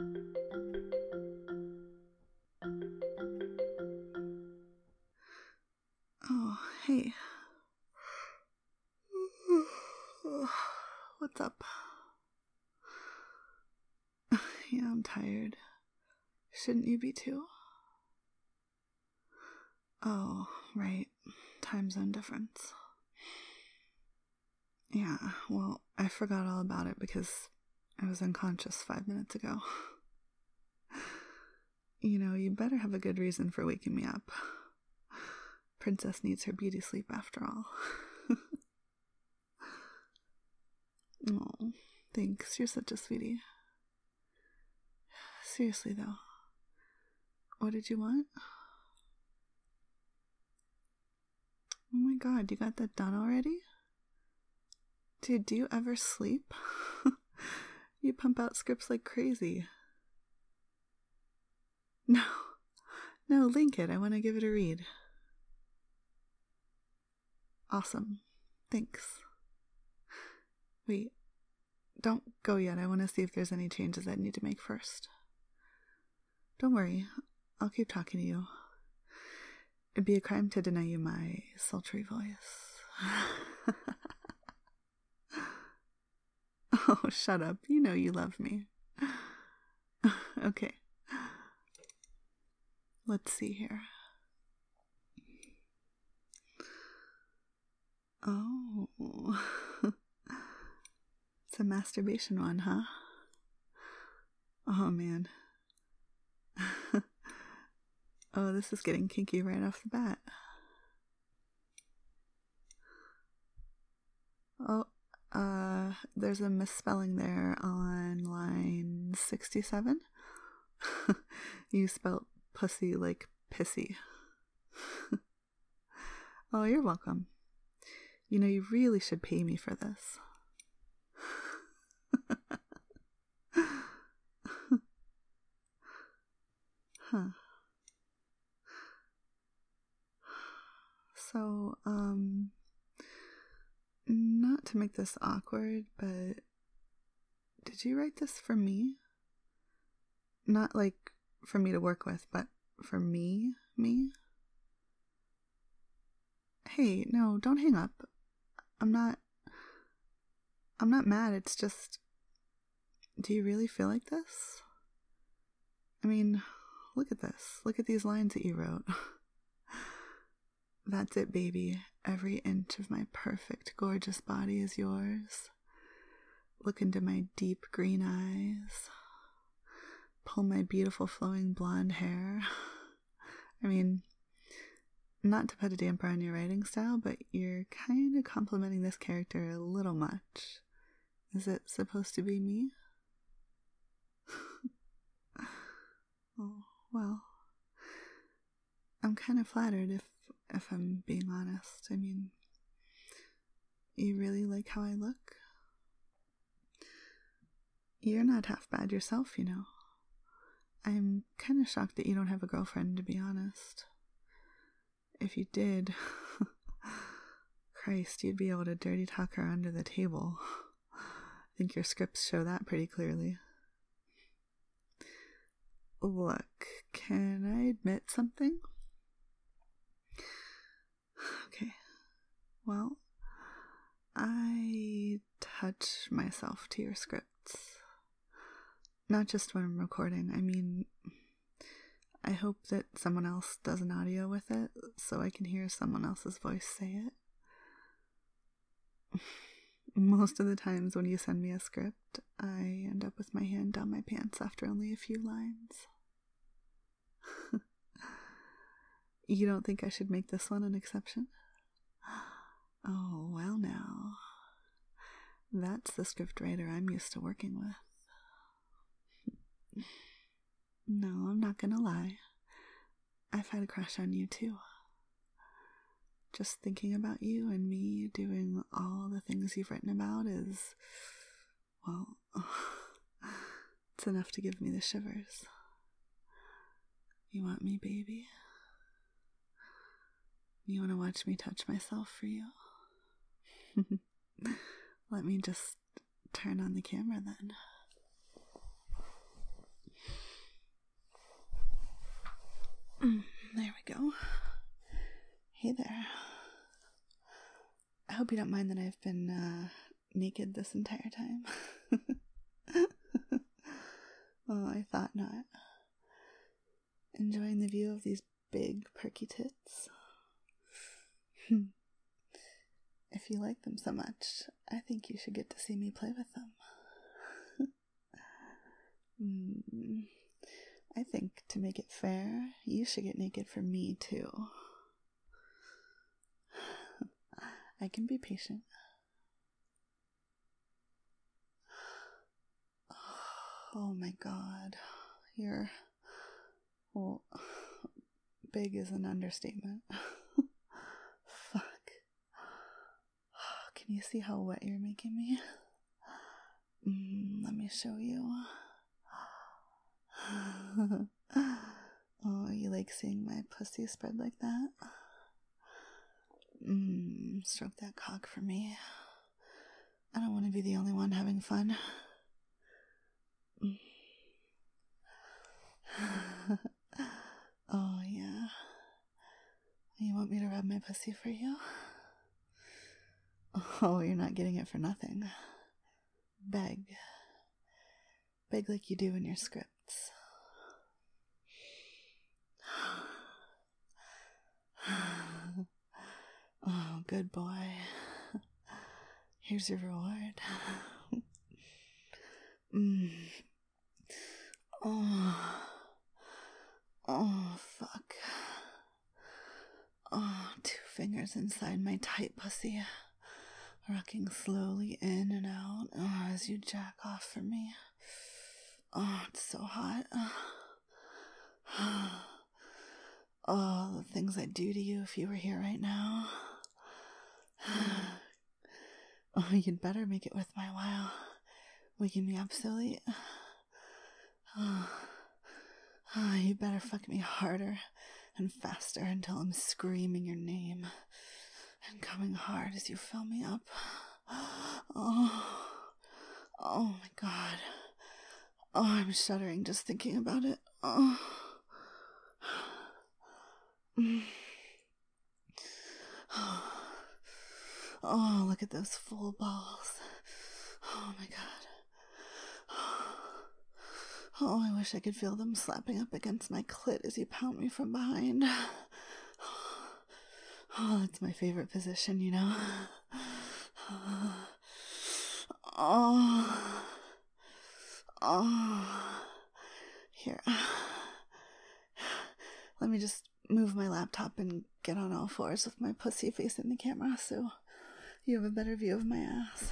Oh, hey. What's up? Yeah, I'm tired. Shouldn't you be too? Oh, right. Time zone difference. Yeah, well, I forgot all about it because I was unconscious 5 minutes ago. You know, you better have a good reason for waking me up. Princess needs her beauty sleep after all. Oh, thanks. You're such a sweetie. Seriously, though. What did you want? Oh my god, you got that done already? Dude, do you ever sleep? You pump out scripts like crazy. No, link it. I want to give it a read. Awesome. Thanks. Wait, don't go yet. I want to see if there's any changes I need to make first. Don't worry. I'll keep talking to you. It'd be a crime to deny you my sultry voice. Oh, shut up. You know you love me. Okay. Let's see here. Oh. It's a masturbation one, huh? Oh, man. Oh, this is getting kinky right off the bat. Oh, there's a misspelling there on line 67. You spelled pussy like pissy. Oh, you're welcome. You know, you really should pay me for this. Huh. So, not to make this awkward, but did you write this for me? Not like for me to work with, but for me? Hey, no, don't hang up. I'm not mad, it's just, do you really feel like this? I mean, look at this. Look at these lines that you wrote. That's it, baby. Every inch of my perfect, gorgeous body is yours. Look into my deep green eyes. Pull my beautiful flowing blonde hair. I mean, not to put a damper on your writing style, but you're kind of complimenting this character a little much. Is it supposed to be me? Oh, well, I'm kind of flattered if I'm being honest. I mean, you really like how I look? You're not half bad yourself, you know. I'm kind of shocked that you don't have a girlfriend, to be honest. If you did, Christ, you'd be able to dirty talk her under the table. I think your scripts show that pretty clearly. Look, can I admit something? Okay, well, I touch myself to your scripts. Not just when I'm recording. I mean, I hope that someone else does an audio with it so I can hear someone else's voice say it. Most of the times when you send me a script, I end up with my hand down my pants after only a few lines. You don't think I should make this one an exception? Oh, well now. That's the scriptwriter I'm used to working with. No, I'm not gonna lie. I've had a crush on you too. Just thinking about you and me doing all the things you've written about is, well, it's enough to give me the shivers. You want me, baby? You want to watch me touch myself for you? Let me just turn on the camera then. Hey there. I hope you don't mind that I've been naked this entire time. Oh, I thought not. Enjoying the view of these big perky tits. If you like them so much, I think you should get to see me play with them. I think to make it fair, you should get naked for me too. I can be patient. Oh my god. Well, big is an understatement. Fuck. Can you see how wet you're making me? Let me show you. Oh, you like seeing my pussy spread like that? Stroke that cock for me. I don't want to be the only one having fun. Oh, yeah. You want me to rub my pussy for you? Oh, you're not getting it for nothing. Beg. Beg like you do in your scripts. Oh, good boy. Here's your reward. Oh, fuck. Oh, 2 fingers inside my tight pussy, rocking slowly in and out as you jack off for me. Oh, it's so hot. Oh, the things I'd do to you if you were here right now. Oh, you'd better make it worth my while, waking me up so late. Oh, you better fuck me harder and faster until I'm screaming your name and coming hard as you fill me up. Oh my god. Oh, I'm shuddering just thinking about it. Oh, look at those full balls. Oh my god. Oh, I wish I could feel them slapping up against my clit as you pound me from behind. Oh, that's my favorite position, you know. Here. Let me just move my laptop and get on all fours with my pussy facing the camera so you have a better view of my ass.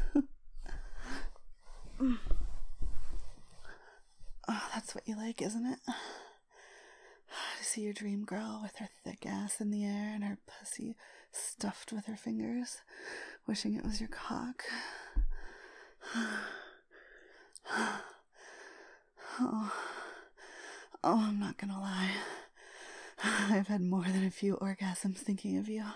Oh, that's what you like, isn't it? To see your dream girl with her thick ass in the air and her pussy stuffed with her fingers, wishing it was your cock. Oh, I'm not gonna lie. I've had more than a few orgasms thinking of you.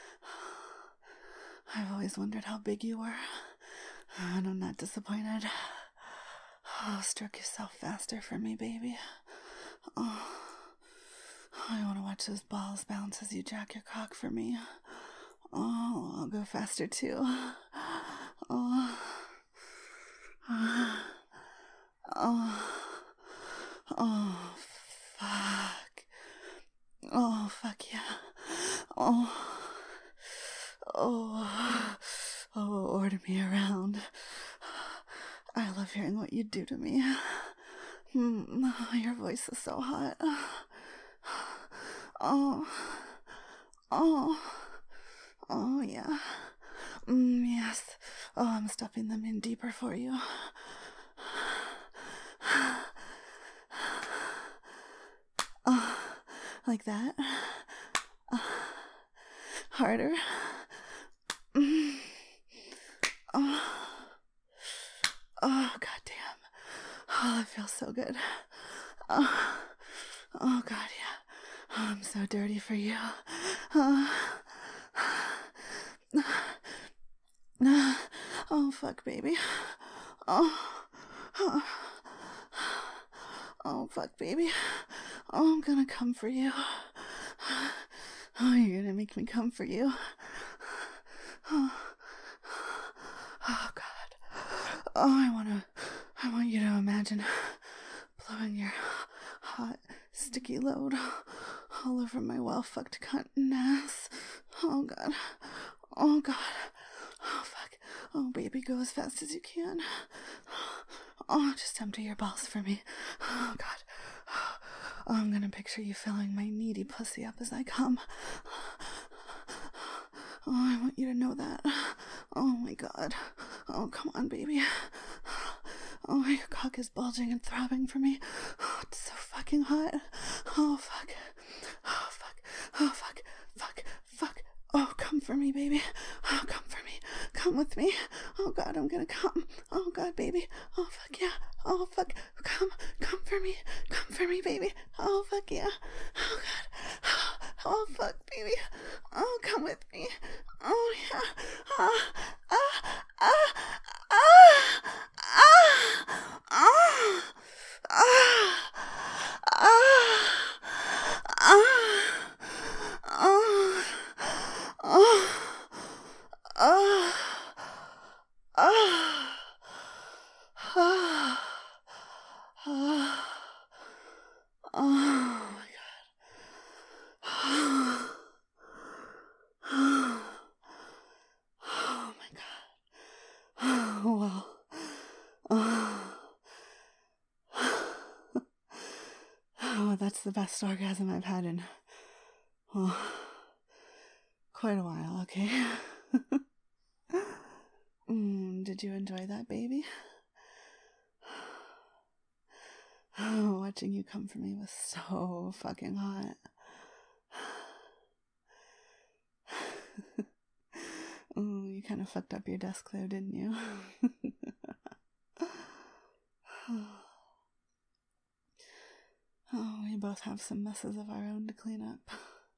I've always wondered how big you were, and I'm not disappointed. Oh, stroke yourself faster for me, baby. Oh, I want to watch those balls bounce as you jack your cock for me. Oh, I'll go faster too. Oh, fuck. Oh, fuck yeah. Order me around. I love hearing what you do to me. Your voice is so hot. Oh, yeah. Yes. Oh, I'm stuffing them in deeper for you. Like that. Harder. Oh, goddamn. Oh, that feels so good. Oh, God, yeah. Oh, I'm so dirty for you. Oh, fuck, baby. Oh, fuck, baby. Oh, I'm gonna come for you. Oh, you're gonna make me come for you. Oh, God. Oh, I want you to imagine blowing your hot, sticky load all over my well-fucked cunt and ass. Oh, God. Oh, God. Oh, fuck. Oh, baby, go as fast as you can. Oh, just empty your balls for me. Oh, God. Oh, I'm gonna picture you filling my needy pussy up as I come. Oh, I want you to know that. Oh, my God. Oh, come on, baby. Oh, your cock is bulging and throbbing for me. Oh, it's so fucking hot. Oh, fuck. Oh, fuck. Oh, fuck. Fuck. Fuck. Oh, come for me, baby. Oh, come for me. Come with me. Oh, God, I'm gonna come. Oh, God, baby. Oh, fuck, yeah. Oh, fuck. Come for me. Come for me, baby. Oh, fuck, yeah. Oh, God. Oh, fuck, baby. Oh, come with me. Oh, yeah. Ah, ah, ah, ah, ah, ah, ah, Oh, that's the best orgasm I've had in quite a while, okay? Did you enjoy that, baby? Oh, watching you come for me was so fucking hot. Oh, you kind of fucked up your desk though, didn't you? Oh, we both have some messes of our own to clean up.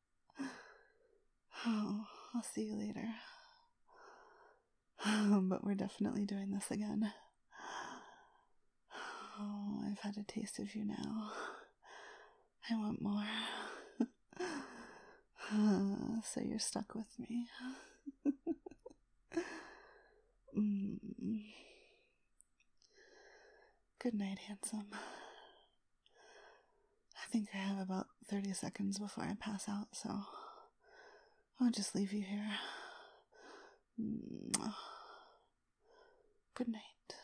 Oh, I'll see you later. But we're definitely doing this again. Oh, I've had a taste of you now. I want more. So you're stuck with me. Good night, handsome. I think I have about 30 seconds before I pass out, so I'll just leave you here. Good night.